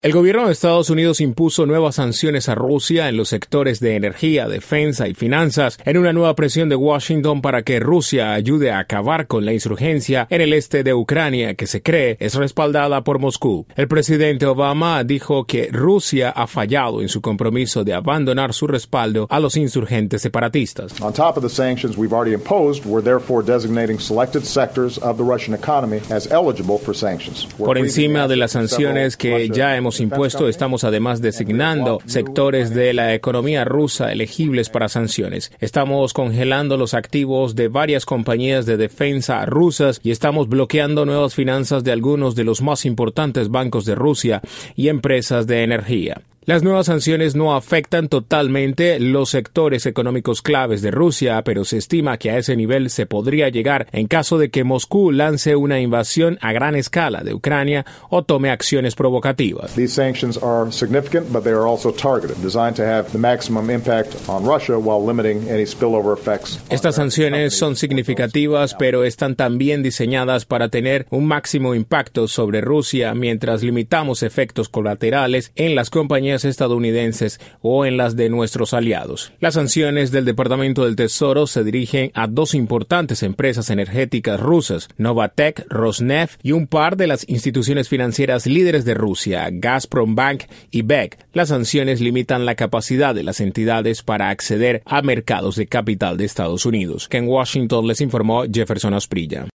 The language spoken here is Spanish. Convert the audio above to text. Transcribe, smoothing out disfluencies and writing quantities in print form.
El gobierno de Estados Unidos impuso nuevas sanciones a Rusia en los sectores de energía, defensa y finanzas, en una nueva presión de Washington para que Rusia ayude a acabar con la insurgencia en el este de Ucrania, que se cree es respaldada por Moscú. El presidente Obama dijo que Rusia ha fallado en su compromiso de abandonar su respaldo a los insurgentes separatistas. On top of the sanctions we've already imposed, we're therefore designating selected sectors of the Russian economy as eligible for sanctions. Por encima de las sanciones que ya hemos impuesto, estamos además designando sectores de la economía rusa elegibles para sanciones. Estamos congelando los activos de varias compañías de defensa rusas y estamos bloqueando nuevas finanzas de algunos de los más importantes bancos de Rusia y empresas de energía. Las nuevas sanciones no afectan totalmente los sectores económicos claves de Rusia, pero se estima que a ese nivel se podría llegar en caso de que Moscú lance una invasión a gran escala de Ucrania o tome acciones provocativas. These sanctions are significant, but they are also targeted, designed to have the maximum impact on Russia while limiting any spillover effects. Estas sanciones son significativas, pero están también diseñadas para tener un máximo impacto sobre Rusia mientras limitamos efectos colaterales en las compañías estadounidenses o en las de nuestros aliados. Las sanciones del Departamento del Tesoro se dirigen a dos importantes empresas energéticas rusas, Novatek, Rosneft y un par de las instituciones financieras líderes de Rusia, Gazprom Bank y BEC. Las sanciones limitan la capacidad de las entidades para acceder a mercados de capital de Estados Unidos. Que en Washington les informó Jefferson Asprilla.